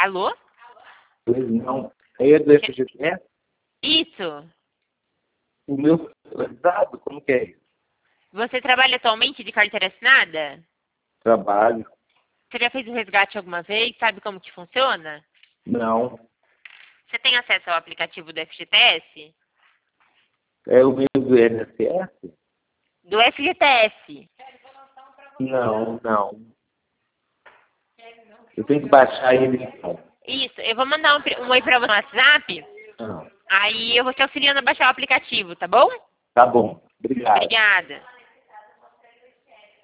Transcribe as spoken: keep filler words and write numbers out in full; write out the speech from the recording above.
Alô? Pois não. É do F G T S? Isso. O meu dado, como que é isso? Você trabalha atualmente de carteira assinada? Trabalho. Você já fez o resgate alguma vez? Sabe como que funciona? Não. Você tem acesso ao aplicativo do F G T S? É o meu do I N S S? Do F G T S. Não, não. Eu tenho que baixar ele então. Isso. Eu vou mandar um, pri- um oi pra você no WhatsApp. Ah, Aí eu vou te auxiliando a baixar o aplicativo, tá bom? tá bom. Obrigado. Obrigada.